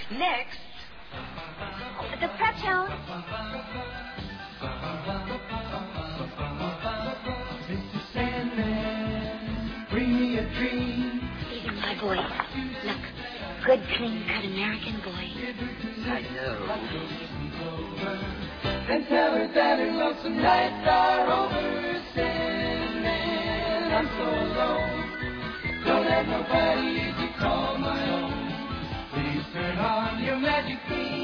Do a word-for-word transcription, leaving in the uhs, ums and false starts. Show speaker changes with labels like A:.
A: Next, the Prep Jones.
B: Mister Sandman, bring me a dream.
C: These are my boys. Look, good, clean-cut American boys.
D: I know.
B: And tell her that her lonesome nights are over. Sandman, I'm so alone. Don't have nobody to call my own. Please turn on your magic beam.